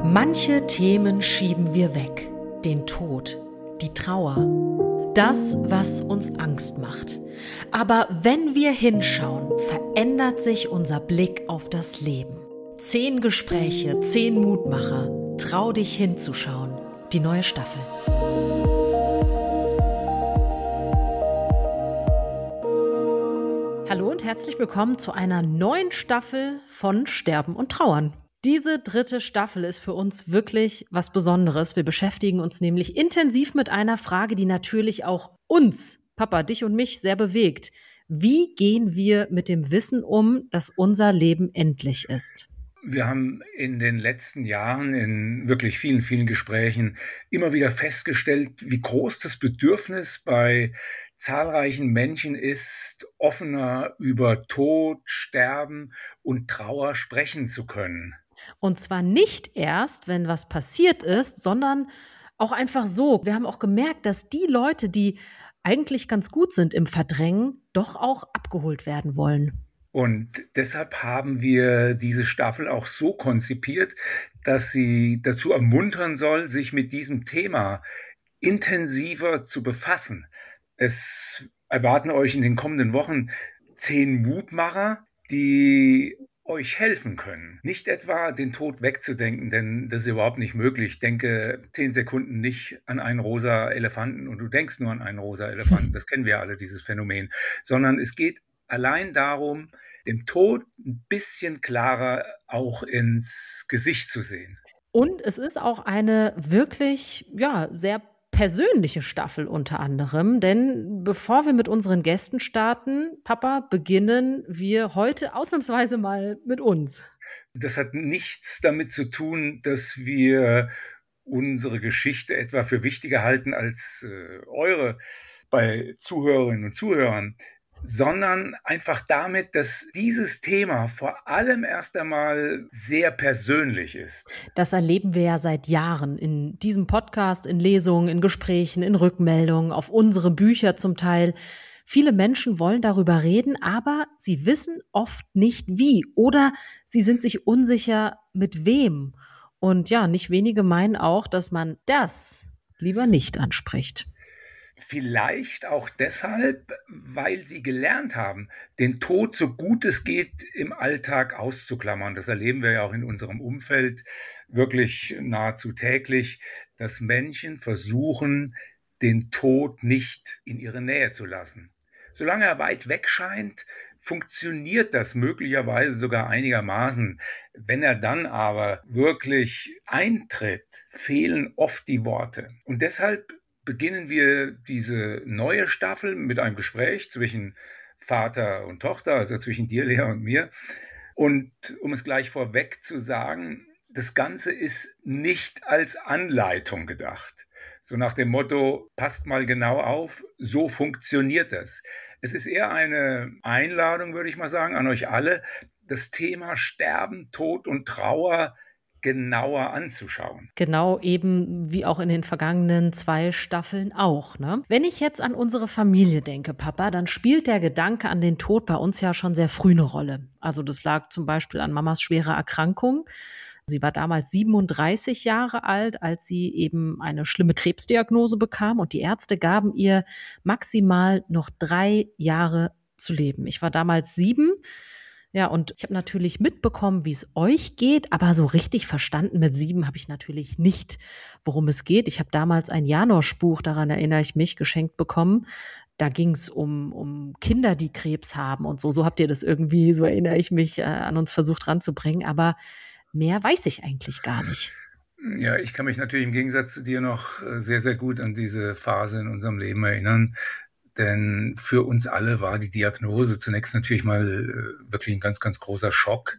Manche Themen schieben wir weg. Den Tod, die Trauer, das, was uns Angst macht. Aber wenn wir hinschauen, verändert sich unser Blick auf das Leben. 10 Gespräche, 10 Mutmacher. Trau dich hinzuschauen. Die neue Staffel. Hallo und herzlich willkommen zu einer neuen Staffel von Sterben und Trauern. Diese 3. Staffel ist für uns wirklich was Besonderes. Wir beschäftigen uns nämlich intensiv mit einer Frage, die natürlich auch uns, Papa, dich und mich sehr bewegt. Wie gehen wir mit dem Wissen um, dass unser Leben endlich ist? Wir haben in den letzten Jahren in wirklich vielen, vielen Gesprächen immer wieder festgestellt, wie groß das Bedürfnis bei zahlreichen Menschen ist, offener über Tod, Sterben und Trauer sprechen zu können. Und zwar nicht erst, wenn was passiert ist, sondern auch einfach so. Wir haben auch gemerkt, dass die Leute, die eigentlich ganz gut sind im Verdrängen, doch auch abgeholt werden wollen. Und deshalb haben wir diese Staffel auch so konzipiert, dass sie dazu ermuntern soll, sich mit diesem Thema intensiver zu befassen. Es erwarten euch in den kommenden Wochen 10 Mutmacher, die euch helfen können. Nicht etwa den Tod wegzudenken, denn das ist überhaupt nicht möglich. Denke 10 Sekunden nicht an einen rosa Elefanten und du denkst nur an einen rosa Elefanten. Das kennen wir alle, dieses Phänomen. Sondern es geht allein darum, dem Tod ein bisschen klarer auch ins Gesicht zu sehen. Und es ist auch eine wirklich, sehr persönliche Staffel unter anderem, denn bevor wir mit unseren Gästen starten, Papa, beginnen wir heute ausnahmsweise mal mit uns. Das hat nichts damit zu tun, dass wir unsere Geschichte etwa für wichtiger halten als eure bei Zuhörerinnen und Zuhörern, sondern einfach damit, dass dieses Thema vor allem erst einmal sehr persönlich ist. Das erleben wir ja seit Jahren in diesem Podcast, in Lesungen, in Gesprächen, in Rückmeldungen, auf unsere Bücher zum Teil. Viele Menschen wollen darüber reden, aber sie wissen oft nicht wie oder sie sind sich unsicher mit wem. Und ja, nicht wenige meinen auch, dass man das lieber nicht anspricht. Vielleicht auch deshalb, weil sie gelernt haben, den Tod so gut es geht im Alltag auszuklammern. Das erleben wir ja auch in unserem Umfeld wirklich nahezu täglich, dass Menschen versuchen, den Tod nicht in ihre Nähe zu lassen. Solange er weit weg scheint, funktioniert das möglicherweise sogar einigermaßen. Wenn er dann aber wirklich eintritt, fehlen oft die Worte. Und deshalb beginnen wir diese neue Staffel mit einem Gespräch zwischen Vater und Tochter, also zwischen dir, Lea, und mir. Und um es gleich vorweg zu sagen, das Ganze ist nicht als Anleitung gedacht. So nach dem Motto, passt mal genau auf, so funktioniert das. Es ist eher eine Einladung, würde ich mal sagen, an euch alle, das Thema Sterben, Tod und Trauer genauer anzuschauen. Genau, eben wie auch in den vergangenen 2 Staffeln auch, ne? Wenn ich jetzt an unsere Familie denke, Papa, dann spielt der Gedanke an den Tod bei uns ja schon sehr früh eine Rolle. Also das lag zum Beispiel an Mamas schwerer Erkrankung. Sie war damals 37 Jahre alt, als sie eben eine schlimme Krebsdiagnose bekam und die Ärzte gaben ihr maximal noch 3 Jahre zu leben. Ich war damals 7. Ja, und ich habe natürlich mitbekommen, wie es euch geht, aber so richtig verstanden mit 7 habe ich natürlich nicht, worum es geht. Ich habe damals ein Janosch-Buch, daran erinnere ich mich, geschenkt bekommen. Da ging es um Kinder, die Krebs haben und so. So habt ihr das irgendwie, so erinnere ich mich, an uns versucht ranzubringen. Aber mehr weiß ich eigentlich gar nicht. Ja, ich kann mich natürlich im Gegensatz zu dir noch sehr, sehr gut an diese Phase in unserem Leben erinnern. Denn für uns alle war die Diagnose zunächst natürlich mal wirklich ein ganz, ganz großer Schock.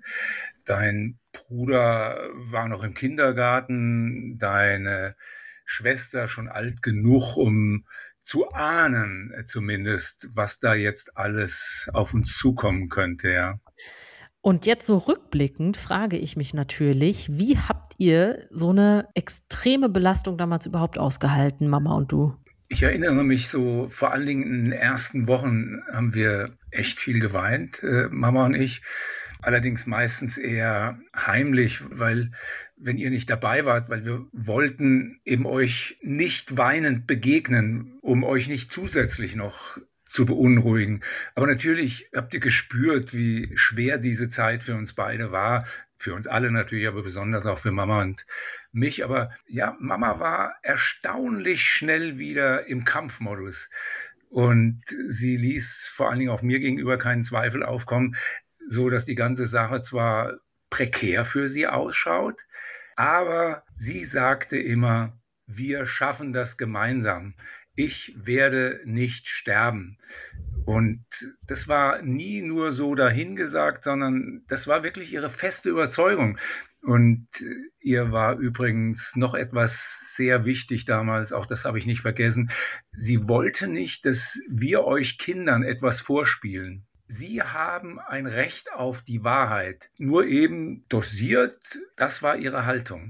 Dein Bruder war noch im Kindergarten, deine Schwester schon alt genug, um zu ahnen zumindest, was da jetzt alles auf uns zukommen könnte, ja. Und jetzt so rückblickend frage ich mich natürlich, wie habt ihr so eine extreme Belastung damals überhaupt ausgehalten, Mama und du? Ich erinnere mich so, vor allen Dingen in den ersten Wochen haben wir echt viel geweint, Mama und ich. allerdings meistens eher heimlich, weil wenn ihr nicht dabei wart, weil wir wollten eben euch nicht weinend begegnen, um euch nicht zusätzlich noch zu beunruhigen. Aber natürlich habt ihr gespürt, wie schwer diese Zeit für uns beide war. Für uns alle natürlich, aber besonders auch für Mama und mich. Aber ja, Mama war erstaunlich schnell wieder im Kampfmodus. Und sie ließ vor allen Dingen auch mir gegenüber keinen Zweifel aufkommen, so dass die ganze Sache zwar prekär für sie ausschaut, aber sie sagte immer, wir schaffen das gemeinsam. Ich werde nicht sterben. Und das war nie nur so dahingesagt, sondern das war wirklich ihre feste Überzeugung. Und ihr war übrigens noch etwas sehr wichtig damals, auch das habe ich nicht vergessen. Sie wollte nicht, dass wir euch Kindern etwas vorspielen. Sie haben ein Recht auf die Wahrheit, nur eben dosiert, das war ihre Haltung.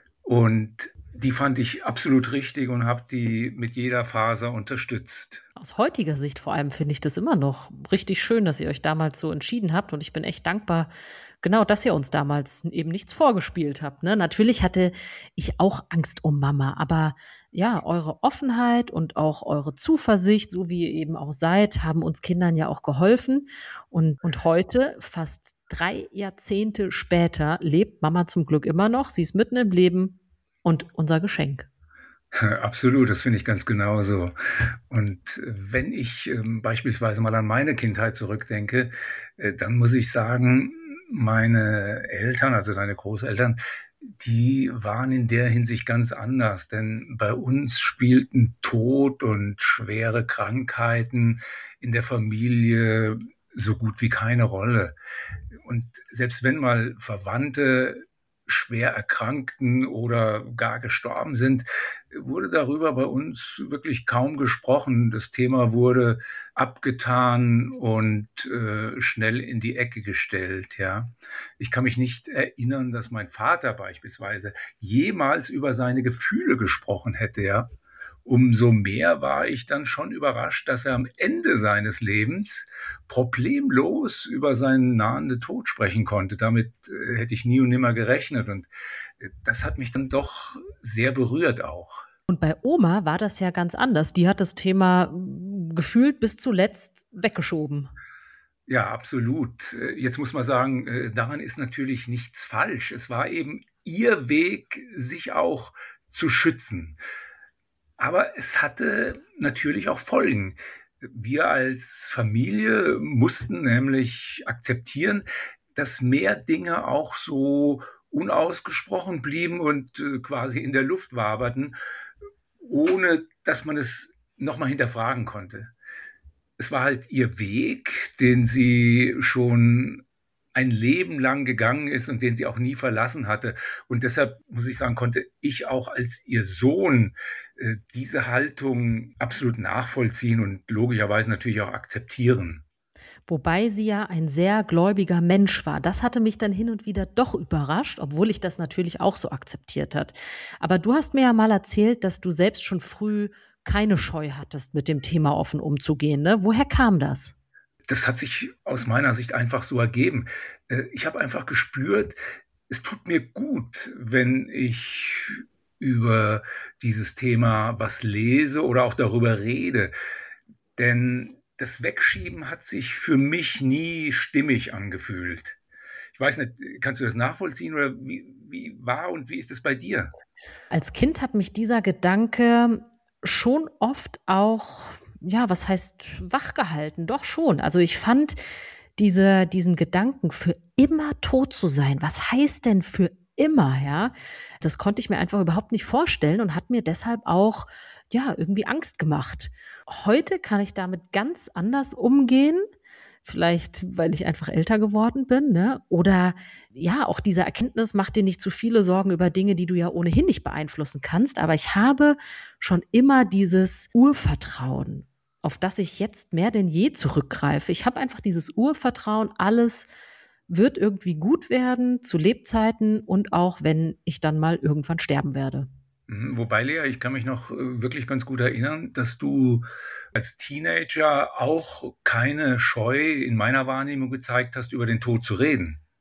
Und die fand ich absolut richtig und habe die mit jeder Faser unterstützt. Aus heutiger Sicht vor allem finde ich das immer noch richtig schön, dass ihr euch damals so entschieden habt. Und ich bin echt dankbar, genau, dass ihr uns damals eben nichts vorgespielt habt. Ne? Natürlich hatte ich auch Angst um Mama, aber ja, eure Offenheit und auch eure Zuversicht, so wie ihr eben auch seid, haben uns Kindern ja auch geholfen. Und heute, fast 3 Jahrzehnte später, lebt Mama zum Glück immer noch. Sie ist mitten im Leben und unser Geschenk. Absolut, das finde ich ganz genauso. Und wenn ich beispielsweise mal an meine Kindheit zurückdenke, dann muss ich sagen, meine Eltern, also deine Großeltern, die waren in der Hinsicht ganz anders, denn bei uns spielten Tod und schwere Krankheiten in der Familie so gut wie keine Rolle. Und selbst wenn mal Verwandte schwer erkrankten oder gar gestorben sind, wurde darüber bei uns wirklich kaum gesprochen. Das Thema wurde abgetan und schnell in die Ecke gestellt. Ja, ich kann mich nicht erinnern, dass mein Vater beispielsweise jemals über seine Gefühle gesprochen hätte. Ja, umso mehr war ich dann schon überrascht, dass er am Ende seines Lebens problemlos über seinen nahenden Tod sprechen konnte. Damit hätte ich nie und nimmer gerechnet. Und das hat mich dann doch sehr berührt auch. Und bei Oma war das ja ganz anders. Die hat das Thema gefühlt bis zuletzt weggeschoben. Ja, absolut. Jetzt muss man sagen, daran ist natürlich nichts falsch. Es war eben ihr Weg, sich auch zu schützen. Aber es hatte natürlich auch Folgen. Wir als Familie mussten nämlich akzeptieren, dass mehr Dinge auch so unausgesprochen blieben und quasi in der Luft waberten, ohne dass man es nochmal hinterfragen konnte. Es war halt ihr Weg, den sie schon ein Leben lang gegangen ist und den sie auch nie verlassen hatte. Und deshalb muss ich sagen, konnte ich auch als ihr Sohn diese Haltung absolut nachvollziehen und logischerweise natürlich auch akzeptieren. Wobei sie ja ein sehr gläubiger Mensch war. Das hatte mich dann hin und wieder doch überrascht, obwohl ich das natürlich auch so akzeptiert hat. Aber du hast mir ja mal erzählt, dass du selbst schon früh keine Scheu hattest, mit dem Thema offen umzugehen. Ne? Woher kam das? Das hat sich aus meiner Sicht einfach so ergeben. Ich habe einfach gespürt, es tut mir gut, wenn ich über dieses Thema was lese oder auch darüber rede. Denn das Wegschieben hat sich für mich nie stimmig angefühlt. Ich weiß nicht, kannst du das nachvollziehen oder wie war und wie ist es bei dir? Als Kind hat mich dieser Gedanke schon oft auch, ja, was heißt wachgehalten? Doch schon. Also ich fand diesen Gedanken, für immer tot zu sein, was heißt denn für immer, ja? Das konnte ich mir einfach überhaupt nicht vorstellen und hat mir deshalb auch, ja, irgendwie Angst gemacht. Heute kann ich damit ganz anders umgehen. Vielleicht, weil ich einfach älter geworden bin, ne? Oder ja, auch diese Erkenntnis, mach dir nicht zu viele Sorgen über Dinge, die du ja ohnehin nicht beeinflussen kannst. Aber ich habe schon immer dieses Urvertrauen, auf das ich jetzt mehr denn je zurückgreife. Ich habe einfach dieses Urvertrauen, alles wird irgendwie gut werden zu Lebzeiten und auch wenn ich dann mal irgendwann sterben werde. Wobei, Lea, ich kann mich noch wirklich ganz gut erinnern, dass du als Teenager auch keine Scheu in meiner Wahrnehmung gezeigt hast, über den Tod zu reden.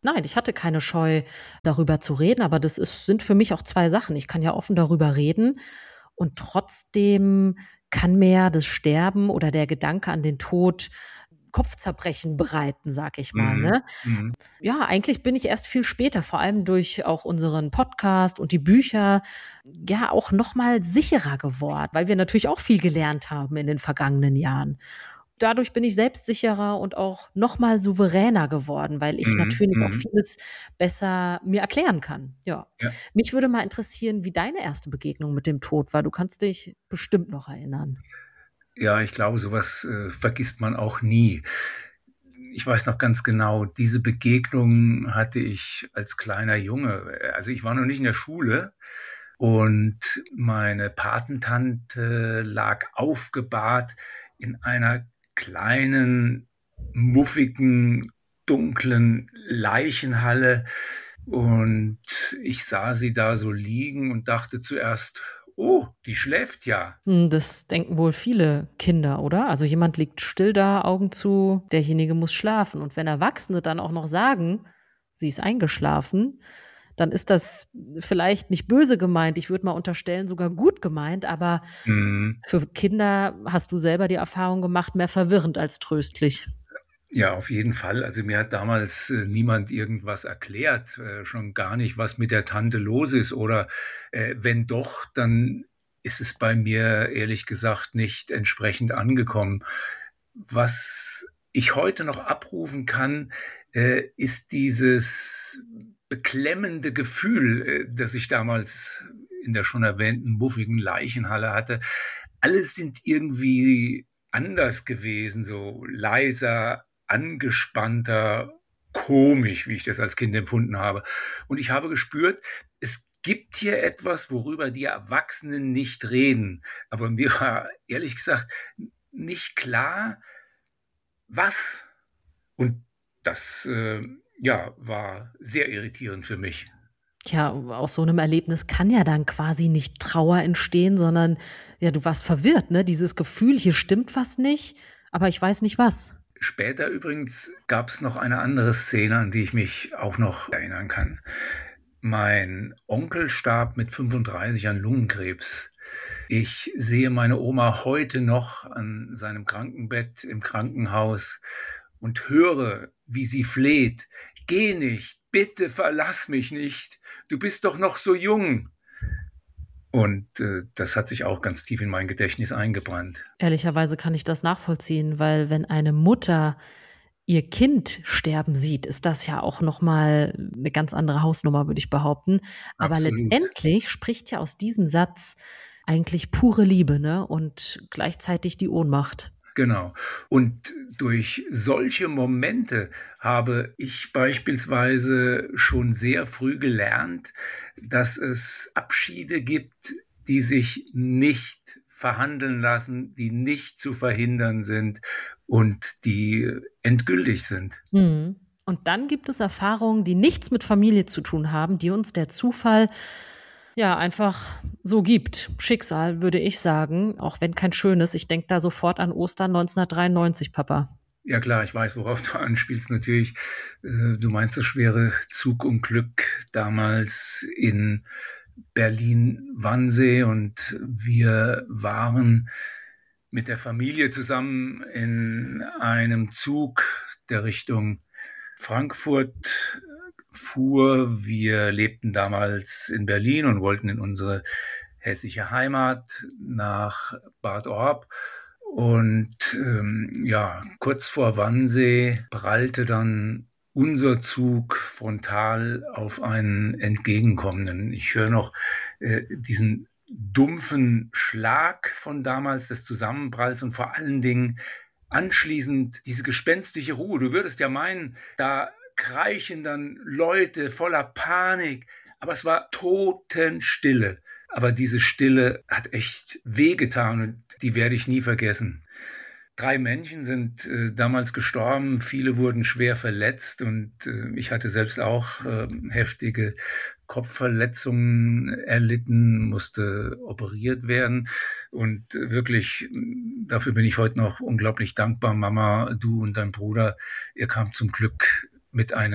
Nein, ich hatte keine Scheu, darüber zu reden, aber sind für mich auch 2 Sachen. Ich kann ja offen darüber reden und trotzdem kann mir ja das Sterben oder der Gedanke an den Tod Kopfzerbrechen bereiten, sage ich mal, Mhm. ne? Mhm. Ja, eigentlich bin ich erst viel später, vor allem durch auch unseren Podcast und die Bücher, ja auch noch mal sicherer geworden, weil wir natürlich auch viel gelernt haben in den vergangenen Jahren. Dadurch bin ich selbstsicherer und auch noch mal souveräner geworden, weil ich Mhm. natürlich auch Mhm. vieles besser mir erklären kann, ja. Ja. Mich würde mal interessieren, wie deine erste Begegnung mit dem Tod war. Du kannst dich bestimmt noch erinnern. Ja, ich glaube, sowas vergisst man auch nie. Ich weiß noch ganz genau, diese Begegnung hatte ich als kleiner Junge. Also ich war noch nicht in der Schule und meine Patentante lag aufgebahrt in einer kleinen, muffigen, dunklen Leichenhalle. Und ich sah sie da so liegen und dachte zuerst, oh, die schläft ja. Das denken wohl viele Kinder, oder? Also jemand liegt still da, Augen zu, derjenige muss schlafen. Und wenn Erwachsene dann auch noch sagen, sie ist eingeschlafen, dann ist das vielleicht nicht böse gemeint. Ich würde mal unterstellen, sogar gut gemeint, aber Mhm. für Kinder hast du selber die Erfahrung gemacht, mehr verwirrend als tröstlich. Ja, auf jeden Fall. Also mir hat damals niemand irgendwas erklärt, schon gar nicht, was mit der Tante los ist. Oder wenn doch, dann ist es bei mir ehrlich gesagt nicht entsprechend angekommen. Was ich heute noch abrufen kann, ist dieses beklemmende Gefühl, das ich damals in der schon erwähnten muffigen Leichenhalle hatte. Alle sind irgendwie anders gewesen, so leiser, angespannter, komisch, wie ich das als Kind empfunden habe. Und ich habe gespürt, es gibt hier etwas, worüber die Erwachsenen nicht reden. Aber mir war ehrlich gesagt nicht klar, was. Und das ja, war sehr irritierend für mich. Tja, aus so einem Erlebnis kann ja dann quasi nicht Trauer entstehen, sondern ja, du warst verwirrt, ne? Dieses Gefühl, hier stimmt was nicht, aber ich weiß nicht was. Später übrigens gab es noch eine andere Szene, an die ich mich auch noch erinnern kann. Mein Onkel starb mit 35 an Lungenkrebs. Ich sehe meine Oma heute noch an seinem Krankenbett im Krankenhaus und höre, wie sie fleht. Geh nicht, bitte verlass mich nicht. Du bist doch noch so jung. Und das hat sich auch ganz tief in mein Gedächtnis eingebrannt. Ehrlicherweise kann ich das nachvollziehen, weil wenn eine Mutter ihr Kind sterben sieht, ist das ja auch noch mal 'ne ganz andere Hausnummer, würde ich behaupten. Aber Absolut. letztendlich spricht ja aus diesem Satz eigentlich pure Liebe, ne, und gleichzeitig die Ohnmacht. Genau. Und durch solche Momente habe ich beispielsweise schon sehr früh gelernt, dass es Abschiede gibt, die sich nicht verhandeln lassen, die nicht zu verhindern sind und die endgültig sind. Mhm. Und dann gibt es Erfahrungen, die nichts mit Familie zu tun haben, die uns der Zufall, ja, einfach so gibt. Schicksal, würde ich sagen, auch wenn kein schönes. Ich denke da sofort an Ostern 1993, Papa. Ja klar, ich weiß, worauf du anspielst natürlich. Du meinst das schwere Zugunglück damals in Berlin-Wannsee und wir waren mit der Familie zusammen in einem Zug, der Richtung Frankfurt fuhr. Wir lebten damals in Berlin und wollten in unsere hessische Heimat nach Bad Orb. Und ja, kurz vor Wannsee prallte dann unser Zug frontal auf einen entgegenkommenden. Ich höre noch diesen dumpfen Schlag von damals, des Zusammenpralls und vor allen Dingen anschließend diese gespenstische Ruhe. Du würdest ja meinen, da kreischen dann Leute voller Panik, aber es war Totenstille. Aber diese Stille hat echt wehgetan und die werde ich nie vergessen. 3 Menschen sind damals gestorben, viele wurden schwer verletzt und ich hatte selbst auch heftige Kopfverletzungen erlitten, musste operiert werden und wirklich, dafür bin ich heute noch unglaublich dankbar. Mama, du und dein Bruder, ihr kamt zum Glück mit einem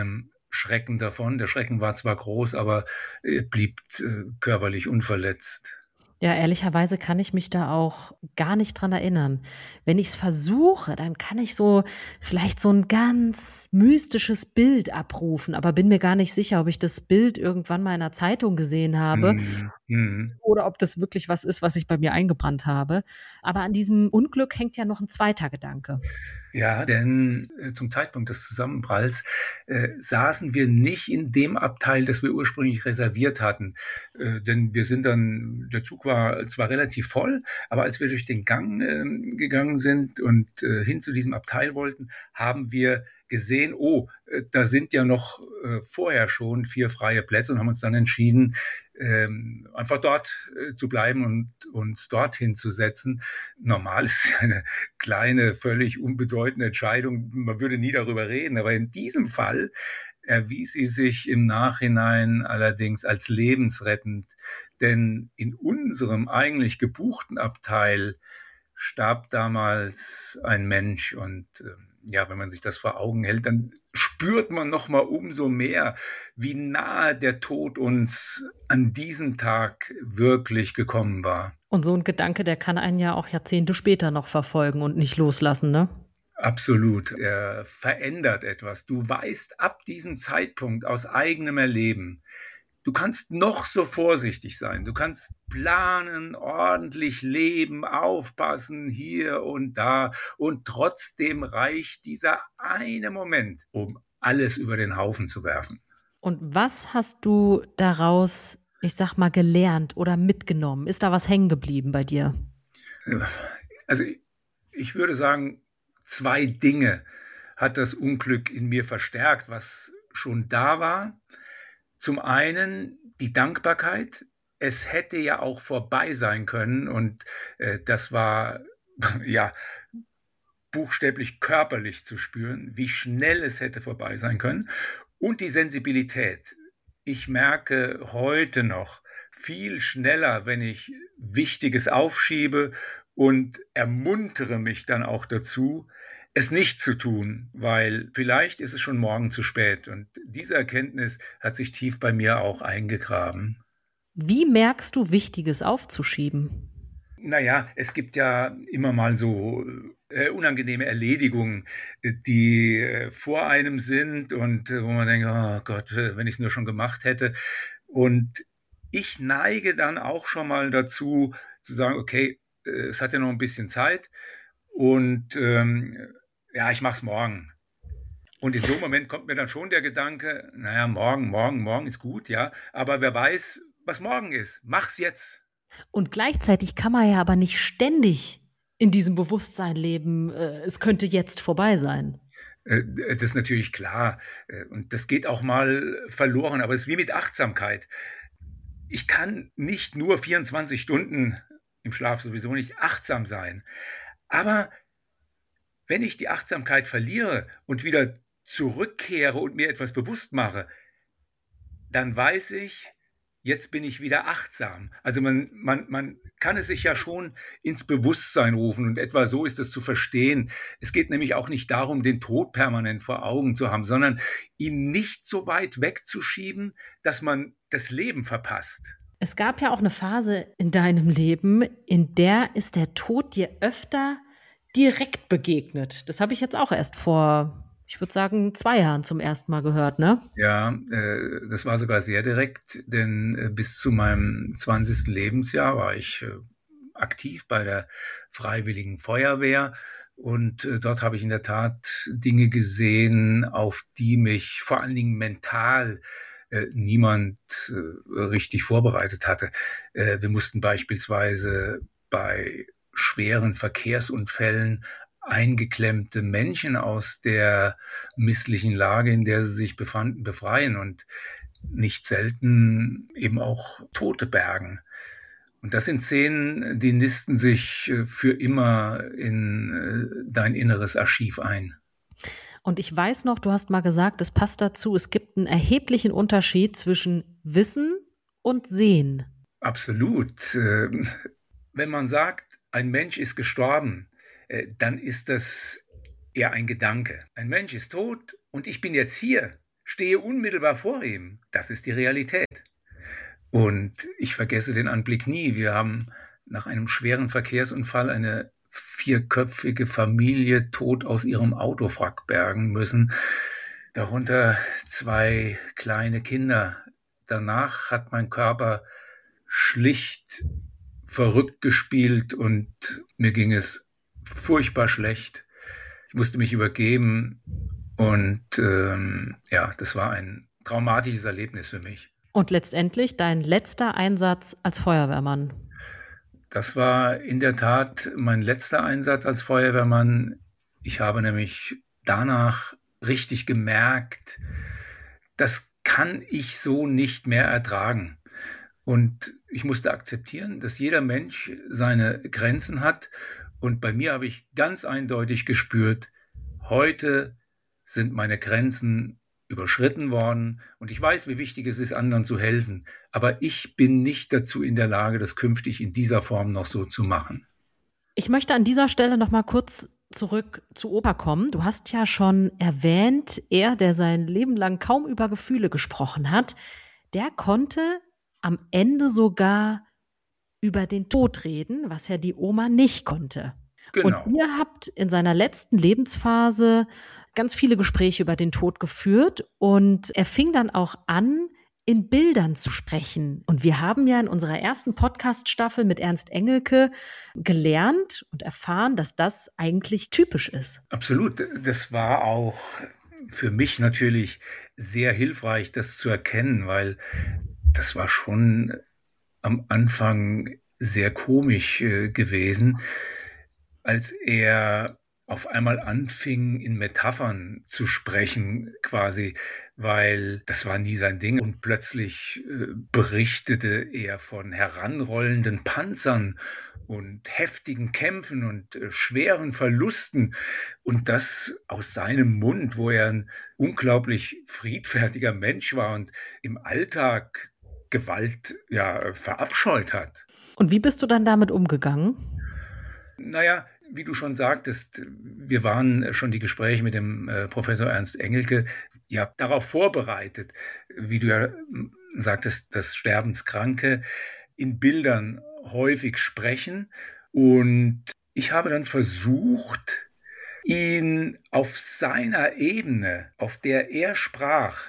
Schrecken davon. Der Schrecken war zwar groß, aber blieb körperlich unverletzt. Ja, ehrlicherweise kann ich mich da auch gar nicht dran erinnern. Wenn ich's versuche, dann kann ich so vielleicht so 'n ganz mystisches Bild abrufen, aber bin mir gar nicht sicher, ob ich das Bild irgendwann mal in 'ner Zeitung gesehen habe Mhm. Mhm. oder ob das wirklich was ist, was ich bei mir eingebrannt habe. Aber an diesem Unglück hängt ja noch 'n zweiter Gedanke. Ja, denn zum Zeitpunkt des Zusammenpralls saßen wir nicht in dem Abteil, das wir ursprünglich reserviert hatten. Denn der Zug war zwar relativ voll, aber als wir durch den Gang gegangen sind und hin zu diesem Abteil wollten, haben wir gesehen, oh, da sind ja noch vorher schon 4 freie Plätze und haben uns dann entschieden, einfach dort zu bleiben und uns dorthin zu setzen. Normal ist es eine kleine, völlig unbedeutende Entscheidung. Man würde nie darüber reden. Aber in diesem Fall erwies sie sich im Nachhinein allerdings als lebensrettend. Denn in unserem eigentlich gebuchten Abteil starb damals ein Mensch. Und ja, wenn man sich das vor Augen hält, dann spürt man noch mal umso mehr, wie nahe der Tod uns an diesem Tag wirklich gekommen war. Und so 'n Gedanke, der kann einen ja auch Jahrzehnte später noch verfolgen und nicht loslassen, ne? Absolut. Er verändert etwas. Du weißt ab diesem Zeitpunkt aus eigenem Erleben, du kannst noch so vorsichtig sein. Du kannst planen, ordentlich leben, aufpassen hier und da. Und trotzdem reicht dieser eine Moment, um alles über den Haufen zu werfen. Und was hast du daraus, ich sage mal, gelernt oder mitgenommen? Ist da was hängen geblieben bei dir? Also ich würde sagen, 2 Dinge hat das Unglück in mir verstärkt, was schon da war. Zum einen die Dankbarkeit. Es hätte ja auch vorbei sein können und das war ja buchstäblich körperlich zu spüren, wie schnell es hätte vorbei sein können. Und die Sensibilität. Ich merke heute noch viel schneller, wenn ich Wichtiges aufschiebe und ermuntere mich dann auch dazu, es nicht zu tun, weil vielleicht ist es schon morgen zu spät. Und diese Erkenntnis hat sich tief bei mir auch eingegraben. Wie merkst du, Wichtiges aufzuschieben? Naja, es gibt ja immer mal so unangenehme Erledigungen, die vor einem sind und wo man denkt, oh Gott, wenn ich es nur schon gemacht hätte. Und ich neige dann auch schon mal dazu zu sagen, okay, es hat ja noch ein bisschen Zeit und ja, ich mache es morgen. Und in so einem Moment kommt mir dann schon der Gedanke, naja, morgen ist gut, ja, aber wer weiß, was morgen ist. Mach's jetzt. Und gleichzeitig kann man ja aber nicht ständig in diesem Bewusstsein leben, es könnte jetzt vorbei sein. Das ist natürlich klar. Und das geht auch mal verloren, aber es ist wie mit Achtsamkeit. Ich kann nicht nur 24 Stunden im Schlaf sowieso nicht achtsam sein. Aber wenn ich die Achtsamkeit verliere und wieder zurückkehre und mir etwas bewusst mache, dann weiß ich, jetzt bin ich wieder achtsam. Also man kann es sich ja schon ins Bewusstsein rufen und etwa so ist es zu verstehen. Es geht nämlich auch nicht darum, den Tod permanent vor Augen zu haben, sondern ihn nicht so weit wegzuschieben, dass man das Leben verpasst. Es gab ja auch 'ne Phase in deinem Leben, in der ist der Tod dir öfter direkt begegnet. Das habe ich jetzt auch erst vor, ich würde sagen, 2 Jahren zum ersten Mal gehört, ne? Ja, das war sogar sehr direkt, denn bis zu meinem 20. Lebensjahr war ich aktiv bei der Freiwilligen Feuerwehr und dort habe ich in der Tat Dinge gesehen, auf die mich vor allen Dingen mental niemand richtig vorbereitet hatte. Wir mussten beispielsweise bei schweren Verkehrsunfällen eingeklemmte Menschen aus der misslichen Lage, in der sie sich befanden, befreien und nicht selten eben auch Tote bergen. Und das sind Szenen, die nisten sich für immer in dein inneres Archiv ein. Und ich weiß noch, du hast mal gesagt, es passt dazu, es gibt 'n erheblichen Unterschied zwischen Wissen und Sehen. Absolut. Wenn man sagt, ein Mensch ist gestorben, dann ist das eher ein Gedanke. Ein Mensch ist tot und ich bin jetzt hier. stehe unmittelbar vor ihm. Das ist die Realität. Und ich vergesse den Anblick nie. Wir haben nach einem schweren Verkehrsunfall eine 4-köpfige Familie tot aus ihrem Autowrack bergen müssen. Darunter 2 kleine Kinder. Danach hat mein Körper schlicht verrückt gespielt und mir ging es furchtbar schlecht. Ich musste mich übergeben und das war ein traumatisches Erlebnis für mich. Und letztendlich dein letzter Einsatz als Feuerwehrmann? Das war in der Tat mein letzter Einsatz als Feuerwehrmann. Ich habe nämlich danach richtig gemerkt, das kann ich so nicht mehr ertragen. Und ich musste akzeptieren, dass jeder Mensch seine Grenzen hat. Und bei mir habe ich ganz eindeutig gespürt, heute sind meine Grenzen überschritten worden. Und ich weiß, wie wichtig es ist, anderen zu helfen. Aber ich bin nicht dazu in der Lage, das künftig in dieser Form noch so zu machen. Ich möchte an dieser Stelle noch mal kurz zurück zu Opa kommen. Du hast ja schon erwähnt, er, der sein Leben lang kaum über Gefühle gesprochen hat, der konnte am Ende sogar über den Tod reden, was ja die Oma nicht konnte. Genau. Und ihr habt in seiner letzten Lebensphase ganz viele Gespräche über den Tod geführt und er fing dann auch an, in Bildern zu sprechen. Und wir haben ja in unserer ersten Podcast-Staffel mit Ernst Engelke gelernt und erfahren, dass das eigentlich typisch ist. Absolut. Das war auch für mich natürlich sehr hilfreich, das zu erkennen, weil das war schon am Anfang sehr komisch gewesen, als er auf einmal anfing, in Metaphern zu sprechen, quasi, weil das war nie sein Ding. Und plötzlich berichtete er von heranrollenden Panzern und heftigen Kämpfen und schweren Verlusten. Und das aus seinem Mund, wo er ein unglaublich friedfertiger Mensch war und im Alltag Gewalt verabscheut hat. Und wie bist du dann damit umgegangen? Naja, wie du schon sagtest, wir waren schon die Gespräche mit dem Professor Ernst Engelke ja darauf vorbereitet, wie du ja sagtest, dass Sterbenskranke in Bildern häufig sprechen. Und ich habe dann versucht, ihn auf seiner Ebene, auf der er sprach,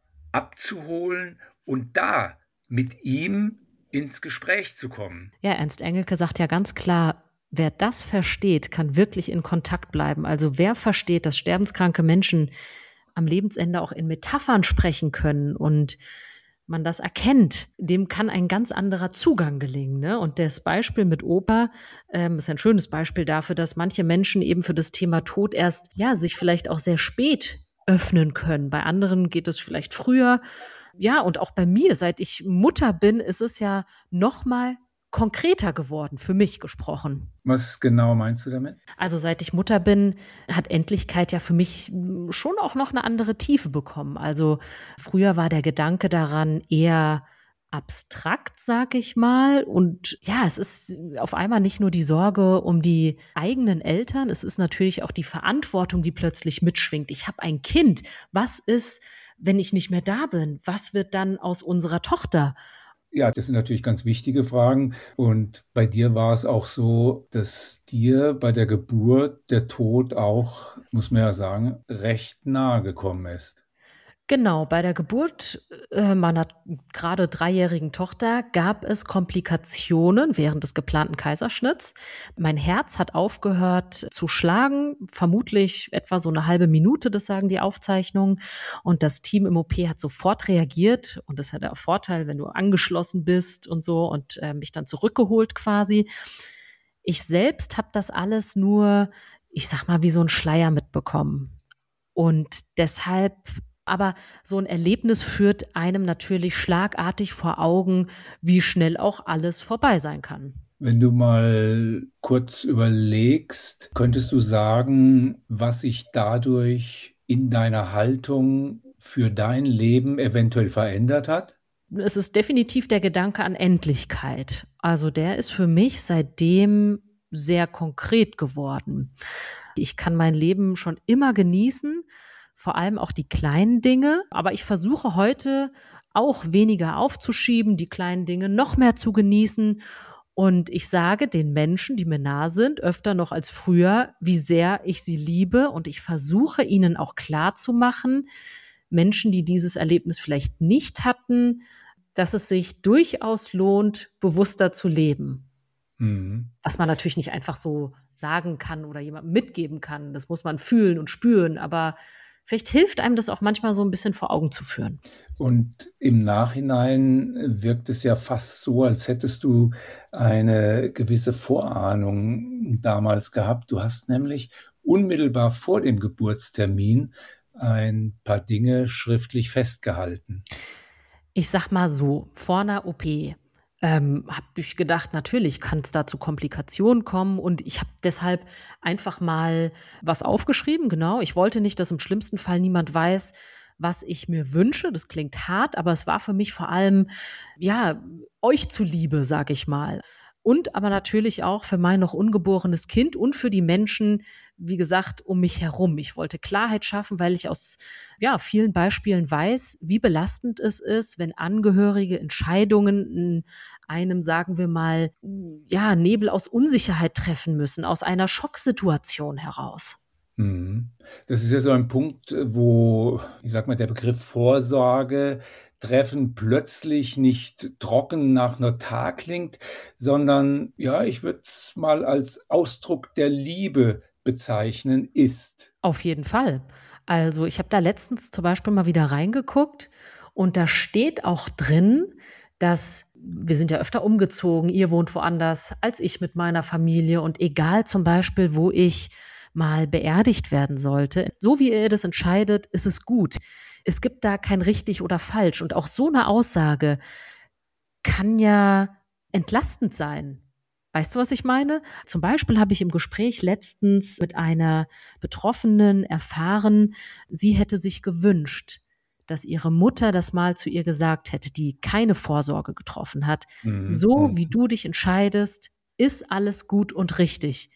abzuholen und da mit ihm ins Gespräch zu kommen. Ja, Ernst Engelke sagt ja ganz klar, wer das versteht, kann wirklich in Kontakt bleiben. Also wer versteht, dass sterbenskranke Menschen am Lebensende auch in Metaphern sprechen können und man das erkennt, dem kann ein ganz anderer Zugang gelingen. Ne? Und das Beispiel mit Opa ist ein schönes Beispiel dafür, dass manche Menschen eben für das Thema Tod erst sich vielleicht auch sehr spät öffnen können. Bei anderen geht es vielleicht früher. Ja, und auch bei mir, seit ich Mutter bin, ist es ja noch mal konkreter geworden, für mich gesprochen. Was genau meinst du damit? Also seit ich Mutter bin, hat Endlichkeit ja für mich schon auch noch eine andere Tiefe bekommen. Also früher war der Gedanke daran eher abstrakt, sag ich mal. Und ja, es ist auf einmal nicht nur die Sorge um die eigenen Eltern, es ist natürlich auch die Verantwortung, die plötzlich mitschwingt. Ich habe ein Kind. Was ist, wenn ich nicht mehr da bin? Was wird dann aus unserer Tochter? Ja, das sind natürlich ganz wichtige Fragen. Und bei dir war es auch so, dass dir bei der Geburt der Tod auch, muss man ja sagen, recht nahe gekommen ist. Genau, bei der Geburt meiner gerade 3-jährigen Tochter gab es Komplikationen während des geplanten Kaiserschnitts. Mein Herz hat aufgehört zu schlagen, vermutlich etwa so eine halbe Minute, das sagen die Aufzeichnungen. Und das Team im OP hat sofort reagiert. Und das ist ja der Vorteil, wenn du angeschlossen bist und so und mich dann zurückgeholt quasi. Ich selbst habe das alles nur, ich sag mal, wie so ein Schleier mitbekommen. Und deshalb aber so ein Erlebnis führt einem natürlich schlagartig vor Augen, wie schnell auch alles vorbei sein kann. Wenn du mal kurz überlegst, könntest du sagen, was sich dadurch in deiner Haltung für dein Leben eventuell verändert hat? Es ist definitiv der Gedanke an Endlichkeit. Also der ist für mich seitdem sehr konkret geworden. Ich kann mein Leben schon immer genießen. vor allem auch die kleinen Dinge. Aber ich versuche heute auch weniger aufzuschieben, die kleinen Dinge noch mehr zu genießen. Und ich sage den Menschen, die mir nah sind, öfter noch als früher, wie sehr ich sie liebe. Und ich versuche ihnen auch klarzumachen, Menschen, die dieses Erlebnis vielleicht nicht hatten, dass es sich durchaus lohnt, bewusster zu leben. Mhm. Was man natürlich nicht einfach so sagen kann oder jemandem mitgeben kann. Das muss man fühlen und spüren. Aber vielleicht hilft einem das auch manchmal so ein bisschen vor Augen zu führen. Und im Nachhinein wirkt es ja fast so, als hättest du eine gewisse Vorahnung damals gehabt. Du hast nämlich unmittelbar vor dem Geburtstermin ein paar Dinge schriftlich festgehalten. Ich sag mal so, vor einer OP habe ich gedacht, natürlich kann es da zu Komplikationen kommen und ich habe deshalb einfach mal was aufgeschrieben, genau. Ich wollte nicht, dass im schlimmsten Fall niemand weiß, was ich mir wünsche. Das klingt hart, aber es war für mich vor allem, ja, euch zuliebe, sag ich mal. Und aber natürlich auch für mein noch ungeborenes Kind und für die Menschen, wie gesagt, um mich herum. Ich wollte Klarheit schaffen, weil ich aus vielen Beispielen weiß, wie belastend es ist, wenn Angehörige Entscheidungen in einem, sagen wir mal, Nebel aus Unsicherheit treffen müssen, aus einer Schocksituation heraus. Mhm. Das ist ja so ein Punkt, wo, ich sag mal, der Begriff Vorsorge treffen plötzlich nicht trocken nach Notar klingt, sondern, ja, ich würde es mal als Ausdruck der Liebe bezeichnen, ist. Auf jeden Fall. Also ich habe da letztens zum Beispiel mal wieder reingeguckt und da steht auch drin, dass wir sind ja öfter umgezogen, ihr wohnt woanders als ich mit meiner Familie und egal zum Beispiel, wo ich mal beerdigt werden sollte, so wie ihr das entscheidet, ist es gut. Es gibt da kein richtig oder falsch und auch so eine Aussage kann ja entlastend sein. Weißt du, was ich meine? Zum Beispiel habe ich im Gespräch letztens mit einer Betroffenen erfahren, sie hätte sich gewünscht, dass ihre Mutter das mal zu ihr gesagt hätte, die keine Vorsorge getroffen hat. Mhm. So Mhm. wie du dich entscheidest, ist alles gut und richtig.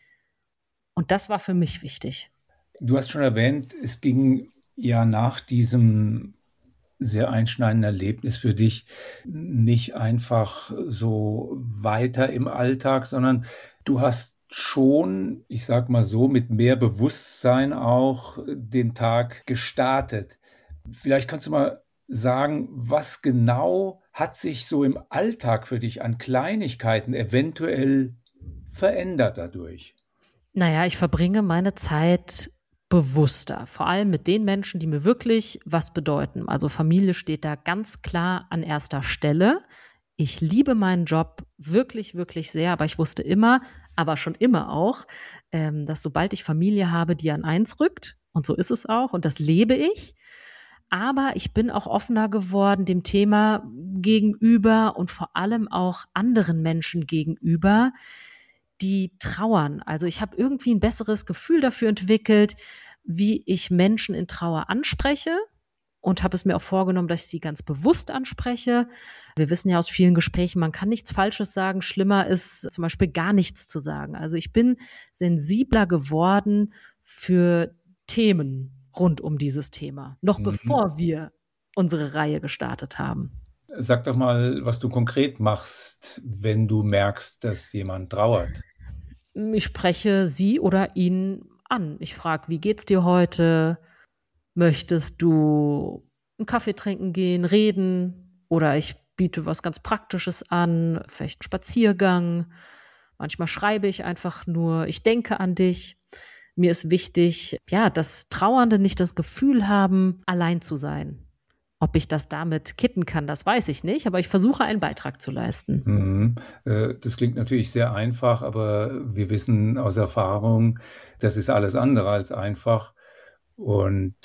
Und das war für mich wichtig. Du hast schon erwähnt, es ging ja nach diesem sehr einschneidenden Erlebnis für dich nicht einfach so weiter im Alltag, sondern du hast schon, ich sag mal so, mit mehr Bewusstsein auch den Tag gestartet. Vielleicht kannst du mal sagen, was genau hat sich so im Alltag für dich an Kleinigkeiten eventuell verändert dadurch? Naja, ich verbringe meine Zeit bewusster, vor allem mit den Menschen, die mir wirklich was bedeuten. Also Familie steht da ganz klar an erster Stelle. Ich liebe meinen Job wirklich, wirklich sehr, aber ich wusste immer, aber schon immer auch, dass sobald ich Familie habe, die an eins rückt, und so ist es auch, und das lebe ich. Aber ich bin auch offener geworden dem Thema gegenüber und vor allem auch anderen Menschen gegenüber, die trauern. Also ich habe irgendwie ein besseres Gefühl dafür entwickelt, wie ich Menschen in Trauer anspreche und habe es mir auch vorgenommen, dass ich sie ganz bewusst anspreche. Wir wissen ja aus vielen Gesprächen, man kann nichts Falsches sagen. Schlimmer ist zum Beispiel gar nichts zu sagen. Also ich bin sensibler geworden für Themen rund um dieses Thema, noch Mhm. bevor wir unsere Reihe gestartet haben. Sag doch mal, was du konkret machst, wenn du merkst, dass jemand trauert. Ich spreche sie oder ihn an. Ich frage, wie geht's dir heute? Möchtest du einen Kaffee trinken gehen, reden? Oder ich biete was ganz Praktisches an, vielleicht einen Spaziergang. Manchmal schreibe ich einfach nur, ich denke an dich. Mir ist wichtig, dass Trauernde nicht das Gefühl haben, allein zu sein. Ob ich das damit kitten kann, das weiß ich nicht, aber ich versuche einen Beitrag zu leisten. Mhm. Das klingt natürlich sehr einfach, aber wir wissen aus Erfahrung, das ist alles andere als einfach. Und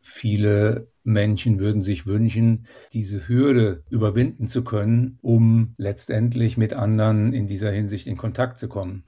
viele Menschen würden sich wünschen, diese Hürde überwinden zu können, um letztendlich mit anderen in dieser Hinsicht in Kontakt zu kommen.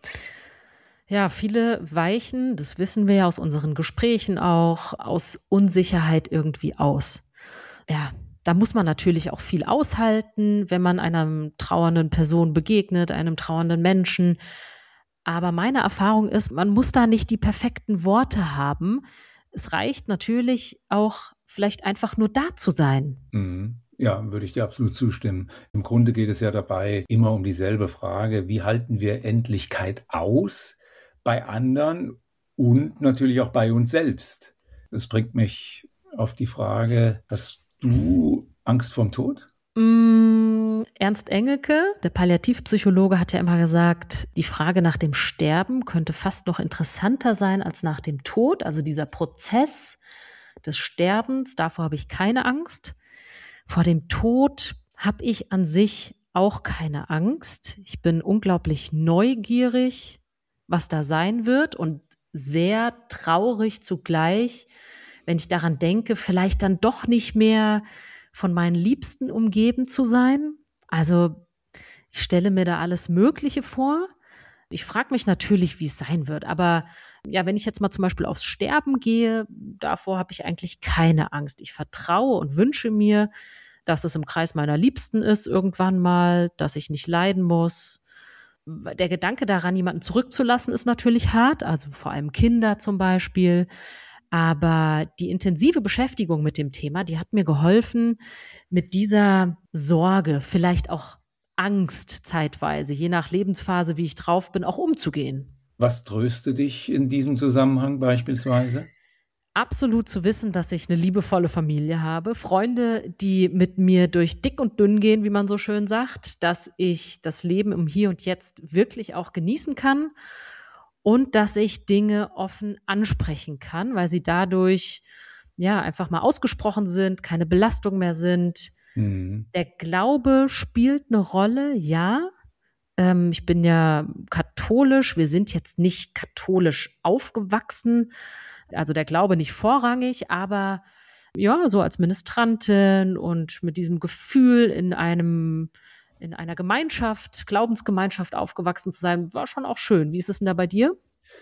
Ja, viele weichen, das wissen wir ja aus unseren Gesprächen auch, aus Unsicherheit irgendwie aus. Ja, da muss man natürlich auch viel aushalten, wenn man einer trauernden Person begegnet, einem trauernden Menschen. Aber meine Erfahrung ist, man muss da nicht die perfekten Worte haben. es reicht natürlich auch vielleicht einfach nur da zu sein. Mhm. Ja, würde ich dir absolut zustimmen. Im Grunde geht es ja dabei immer um dieselbe Frage: Wie halten wir Endlichkeit aus bei anderen und natürlich auch bei uns selbst? Das bringt mich auf die Frage: Hast du Angst vorm Tod? Ernst Engelke, der Palliativpsychologe, hat ja immer gesagt, die Frage nach dem Sterben könnte fast noch interessanter sein als nach dem Tod. Also dieser Prozess des Sterbens, davor habe ich keine Angst. Vor dem Tod habe ich an sich auch keine Angst. Ich bin unglaublich neugierig, was da sein wird, und sehr traurig zugleich, wenn ich daran denke, vielleicht dann doch nicht mehr von meinen Liebsten umgeben zu sein. Also ich stelle mir da alles Mögliche vor. Ich frage mich natürlich, wie es sein wird. Aber ja, wenn ich jetzt mal zum Beispiel aufs Sterben gehe, davor habe ich eigentlich keine Angst. Ich vertraue und wünsche mir, dass es im Kreis meiner Liebsten ist irgendwann mal, dass ich nicht leiden muss. Der Gedanke daran, jemanden zurückzulassen, ist natürlich hart, also vor allem Kinder zum Beispiel. Aber die intensive Beschäftigung mit dem Thema, die hat mir geholfen, mit dieser Sorge, vielleicht auch Angst zeitweise, je nach Lebensphase, wie ich drauf bin, auch umzugehen. Was tröstet dich in diesem Zusammenhang beispielsweise? Absolut zu wissen, dass ich eine liebevolle Familie habe, Freunde, die mit mir durch dick und dünn gehen, wie man so schön sagt, dass ich das Leben im Hier und Jetzt wirklich auch genießen kann und dass ich Dinge offen ansprechen kann, weil sie dadurch ja einfach mal ausgesprochen sind, keine Belastung mehr sind. Mhm. Der Glaube spielt eine Rolle, ja. Ich bin ja katholisch. Wir sind jetzt nicht katholisch aufgewachsen, also der Glaube nicht vorrangig, aber ja, so als Ministrantin und mit diesem Gefühl in einer Gemeinschaft, Glaubensgemeinschaft aufgewachsen zu sein, war schon auch schön. Wie ist es denn da bei dir?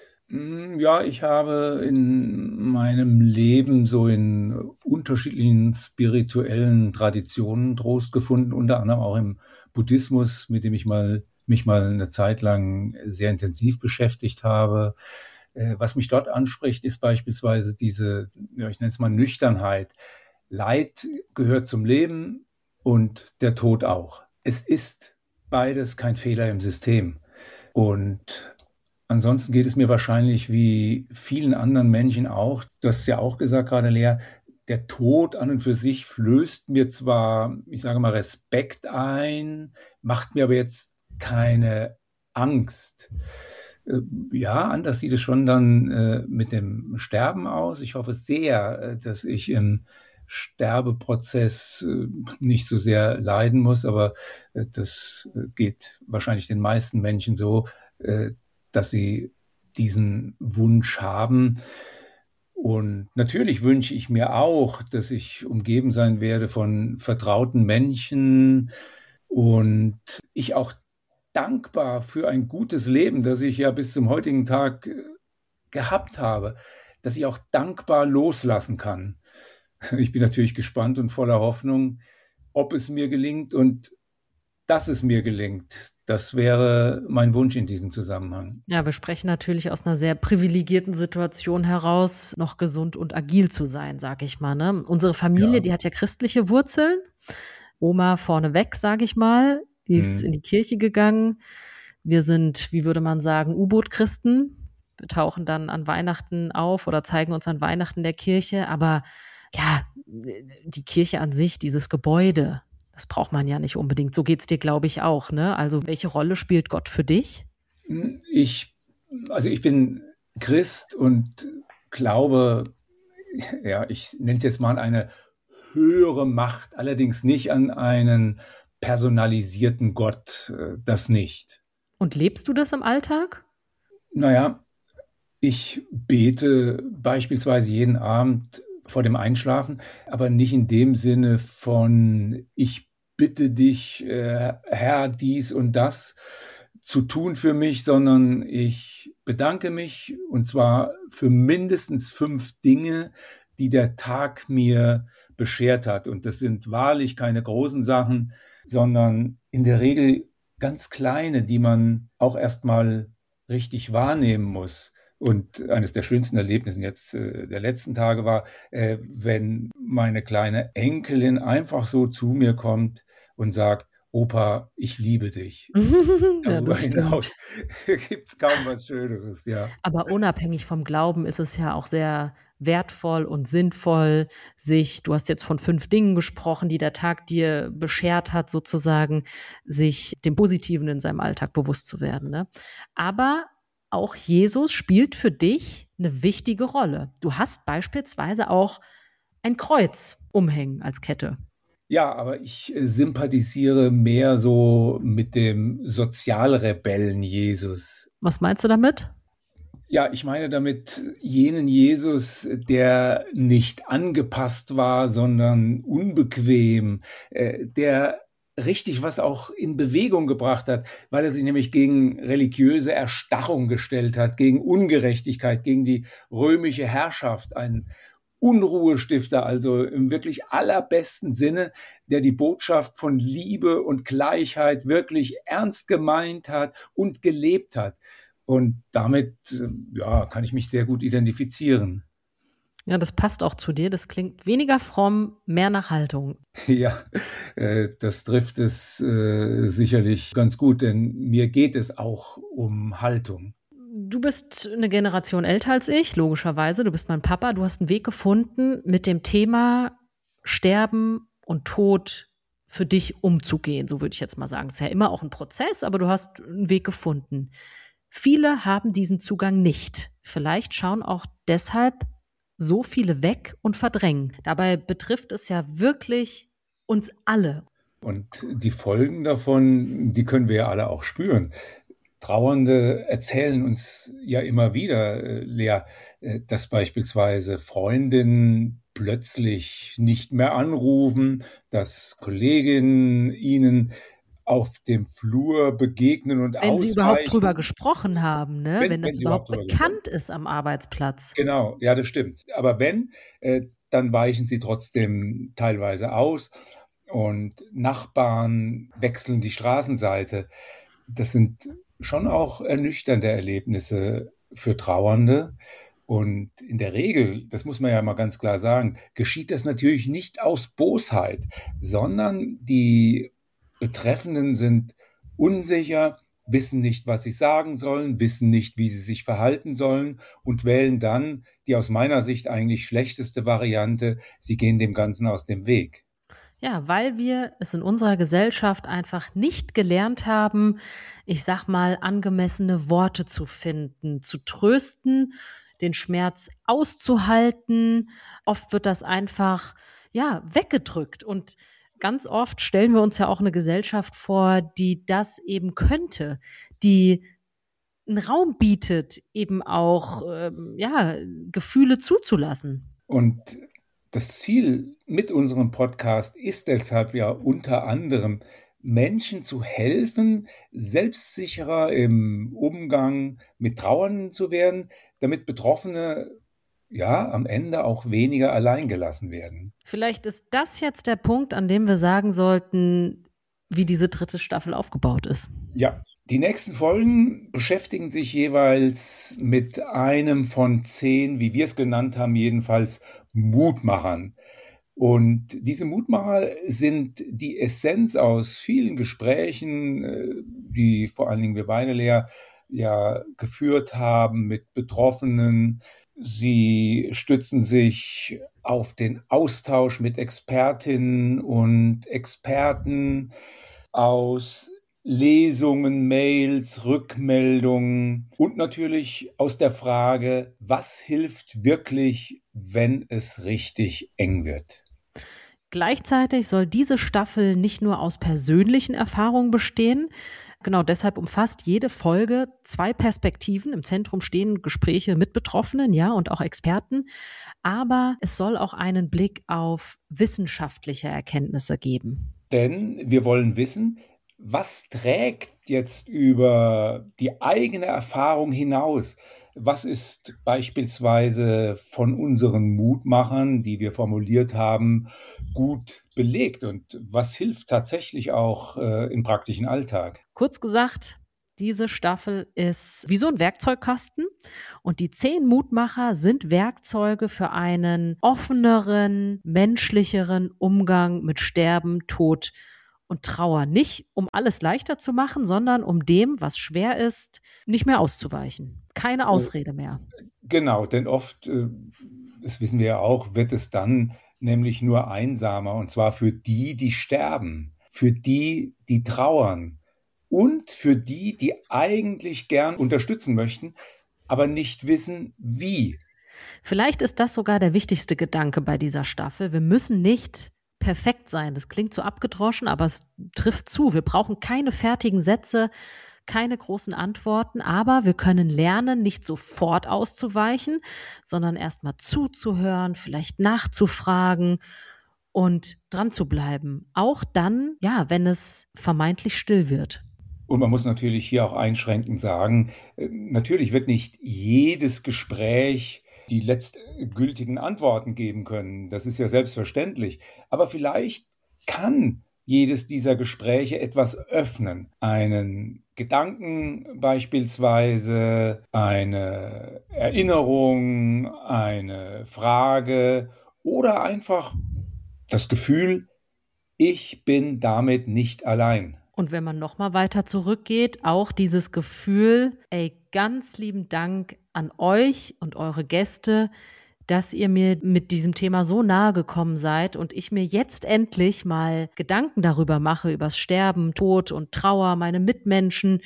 Ja, ich habe in meinem Leben so in unterschiedlichen spirituellen Traditionen Trost gefunden, unter anderem auch im Buddhismus, mit dem ich mich mal eine Zeit lang sehr intensiv beschäftigt habe. Was mich dort anspricht, ist beispielsweise diese, ja, ich nenne es mal Nüchternheit. Leid gehört zum Leben und der Tod auch. Es ist beides kein Fehler im System. Und ansonsten geht es mir wahrscheinlich wie vielen anderen Menschen auch. Du hast es ja auch gesagt gerade, Lea, der Tod an und für sich flößt mir zwar, ich sage mal, Respekt ein, macht mir aber jetzt keine Angst. Ja, anders sieht es schon dann mit dem Sterben aus. Ich hoffe sehr, dass ich im Sterbeprozess nicht so sehr leiden muss, aber das geht wahrscheinlich den meisten Menschen so, dass sie diesen Wunsch haben. Und natürlich wünsche ich mir auch, dass ich umgeben sein werde von vertrauten Menschen und ich auch dankbar für ein gutes Leben, das ich ja bis zum heutigen Tag gehabt habe, dass ich auch dankbar loslassen kann. Ich bin natürlich gespannt und voller Hoffnung, ob es mir gelingt und dass es mir gelingt. Das wäre mein Wunsch in diesem Zusammenhang. Ja, wir sprechen natürlich aus einer sehr privilegierten Situation heraus, noch gesund und agil zu sein, sage ich mal, ne? Unsere Familie, Ja. die hat ja christliche Wurzeln. Oma vorneweg, sage ich mal, die ist in Hm. die Kirche gegangen. Wir sind, wie würde man sagen, U-Boot-Christen. Wir tauchen dann an Weihnachten auf oder zeigen uns an Weihnachten der Kirche. Aber ja, die Kirche an sich, dieses Gebäude, das braucht man ja nicht unbedingt. So geht's dir, glaube ich, auch, ne? Also welche Rolle spielt Gott für dich? Ich, also ich bin Christ und glaube, ja, ich nenne es jetzt mal eine höhere Macht, allerdings nicht an einen personalisierten Gott, das nicht. Und lebst du das im Alltag? Naja, ich bete beispielsweise jeden Abend vor dem Einschlafen, aber nicht in dem Sinne von, ich bitte dich, Herr, dies und das zu tun für mich, sondern ich bedanke mich und zwar für mindestens 5 Dinge, die der Tag mir beschert hat. Und das sind wahrlich keine großen Sachen, sondern in der Regel ganz kleine, die man auch erstmal richtig wahrnehmen muss. Und eines der schönsten Erlebnisse jetzt der letzten Tage war, wenn meine kleine Enkelin einfach so zu mir kommt und sagt, Opa, ich liebe dich. Ja, Darüber das stimmt. hinaus gibt es kaum was Schöneres, ja. Aber unabhängig vom Glauben ist es ja auch sehr wertvoll und sinnvoll, sich du hast jetzt von 5 Dingen gesprochen, die der Tag dir beschert hat sozusagen, sich dem Positiven in seinem Alltag bewusst zu werden, ne? Aber auch Jesus spielt für dich 'ne wichtige Rolle. Du hast beispielsweise auch ein Kreuz umhängen als Kette. Ja, aber ich sympathisiere mehr so mit dem Sozialrebellen Jesus. Was meinst du damit? Ja, ich meine damit jenen Jesus, der nicht angepasst war, sondern unbequem, der richtig was auch in Bewegung gebracht hat, weil er sich nämlich gegen religiöse Erstarrung gestellt hat, gegen Ungerechtigkeit, gegen die römische Herrschaft, ein Unruhestifter, also im wirklich allerbesten Sinne, der die Botschaft von Liebe und Gleichheit wirklich ernst gemeint hat und gelebt hat. Und damit, ja, kann ich mich sehr gut identifizieren. Ja, das passt auch zu dir. Das klingt weniger fromm, mehr nach Haltung. Ja, das trifft es sicherlich ganz gut, denn mir geht es auch um Haltung. Du bist eine Generation älter als ich, logischerweise. Du bist mein Papa. Du hast einen Weg gefunden, mit dem Thema Sterben und Tod für dich umzugehen, so würde ich jetzt mal sagen. Es ist ja immer auch ein Prozess, aber du hast einen Weg gefunden. Viele haben diesen Zugang nicht. Vielleicht schauen auch deshalb so viele weg und verdrängen. Dabei betrifft es ja wirklich uns alle. Und die Folgen davon, die können wir ja alle auch spüren. Trauernde erzählen uns ja immer wieder, Lea, dass beispielsweise Freundinnen plötzlich nicht mehr anrufen, dass Kolleginnen ihnen auf dem Flur begegnen und Wenn sie überhaupt drüber ausweichen, gesprochen haben, ne? Wenn wenn das sie überhaupt überhaupt darüber gesprochen. bekannt ist am Arbeitsplatz. Genau, ja, das stimmt. Aber wenn, dann weichen sie trotzdem teilweise aus und Nachbarn wechseln die Straßenseite. Das sind schon auch ernüchternde Erlebnisse für Trauernde. Und in der Regel, das muss man ja mal ganz klar sagen, geschieht das natürlich nicht aus Bosheit, sondern die Betreffenden sind unsicher, wissen nicht, was sie sagen sollen, wissen nicht, wie sie sich verhalten sollen und wählen dann die aus meiner Sicht eigentlich schlechteste Variante. Sie gehen dem Ganzen aus dem Weg. Ja, weil wir es in unserer Gesellschaft einfach nicht gelernt haben, ich sag mal, angemessene Worte zu finden, zu trösten, den Schmerz auszuhalten. Oft wird das einfach, ja, weggedrückt. Und ganz oft stellen wir uns ja auch eine Gesellschaft vor, die das eben könnte, die einen Raum bietet, eben auch, ja, Gefühle zuzulassen. Und das Ziel mit unserem Podcast ist deshalb ja unter anderem, Menschen zu helfen, selbstsicherer im Umgang mit Trauernden zu werden, damit Betroffene ja am Ende auch weniger alleingelassen werden. Vielleicht ist das jetzt der Punkt, an dem wir sagen sollten, wie diese 3. Staffel aufgebaut ist. Ja, die nächsten Folgen beschäftigen sich jeweils mit einem von 10, wie wir es genannt haben, jedenfalls Mutmachern. Und diese Mutmacher sind die Essenz aus vielen Gesprächen, die vor allen Dingen wir beide, Lea, ja geführt haben mit Betroffenen. Sie stützen sich auf den Austausch mit Expertinnen und Experten aus Lesungen, Mails, Rückmeldungen und natürlich aus der Frage, was hilft wirklich, wenn es richtig eng wird? Gleichzeitig soll diese Staffel nicht nur aus persönlichen Erfahrungen bestehen. Genau deshalb umfasst jede Folge 2 Perspektiven. Im Zentrum stehen Gespräche mit Betroffenen, ja, und auch Experten. Aber es soll auch einen Blick auf wissenschaftliche Erkenntnisse geben. Denn wir wollen wissen, was trägt jetzt über die eigene Erfahrung hinaus? Was ist beispielsweise von unseren Mutmachern, die wir formuliert haben, gut belegt? Und was hilft tatsächlich auch im praktischen Alltag? Kurz gesagt, Diese Staffel ist wie so ein Werkzeugkasten und die 10 Mutmacher sind Werkzeuge für einen offeneren, menschlicheren Umgang mit Sterben, Tod und Trauer. Nicht, um alles leichter zu machen, sondern um dem, was schwer ist, nicht mehr auszuweichen. Keine Ausrede mehr. Genau, denn oft, das wissen wir ja auch, wird es dann nämlich nur einsamer, und zwar für die, die sterben, für die, die trauern und für die, die eigentlich gern unterstützen möchten, aber nicht wissen, wie. Vielleicht ist das sogar der wichtigste Gedanke bei dieser Staffel. Wir müssen nicht perfekt sein. Das klingt so abgedroschen, aber es trifft zu. Wir brauchen keine fertigen Sätze, keine großen Antworten, aber wir können lernen, nicht sofort auszuweichen, sondern erstmal zuzuhören, vielleicht nachzufragen und dran zu bleiben. Auch dann, ja, wenn es vermeintlich still wird. Und man muss natürlich hier auch einschränkend sagen, natürlich wird nicht jedes Gespräch die letztgültigen Antworten geben können. Das ist ja selbstverständlich. Aber vielleicht kann jedes dieser Gespräche etwas öffnen. Einen Gedanken beispielsweise, eine Erinnerung, eine Frage oder einfach das Gefühl, ich bin damit nicht allein. Und wenn man noch mal weiter zurückgeht, auch dieses Gefühl, ey, ganz lieben Dank an euch und eure Gäste, dass ihr mir mit diesem Thema so nahe gekommen seid und ich mir jetzt endlich mal Gedanken darüber mache, übers Sterben, Tod und Trauer, meine Mitmenschen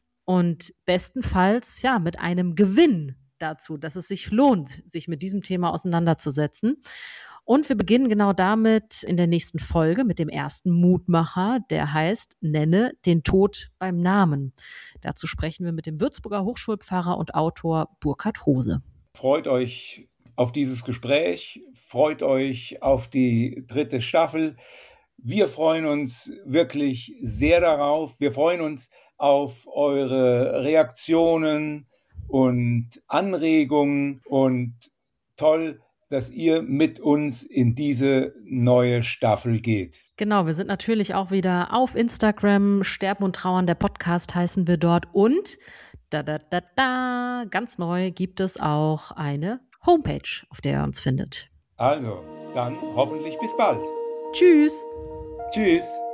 und bestenfalls ja mit einem Gewinn dazu, dass es sich lohnt, sich mit diesem Thema auseinanderzusetzen. Und wir beginnen genau damit in der nächsten Folge mit dem ersten Mutmacher, der heißt Nenne den Tod beim Namen. Dazu sprechen wir mit dem Würzburger Hochschulpfarrer und Autor Burkhard Hose. Freut euch auf dieses Gespräch, freut euch auf die 3. Staffel. Wir freuen uns wirklich sehr darauf. Wir freuen uns auf eure Reaktionen und Anregungen und toll, dass ihr mit uns in diese neue Staffel geht. Genau, wir sind natürlich auch wieder auf Instagram. Sterben und Trauern, der Podcast heißen wir dort. Und ganz neu gibt es auch eine Homepage, auf der ihr uns findet. Also, dann hoffentlich bis bald. Tschüss. Tschüss.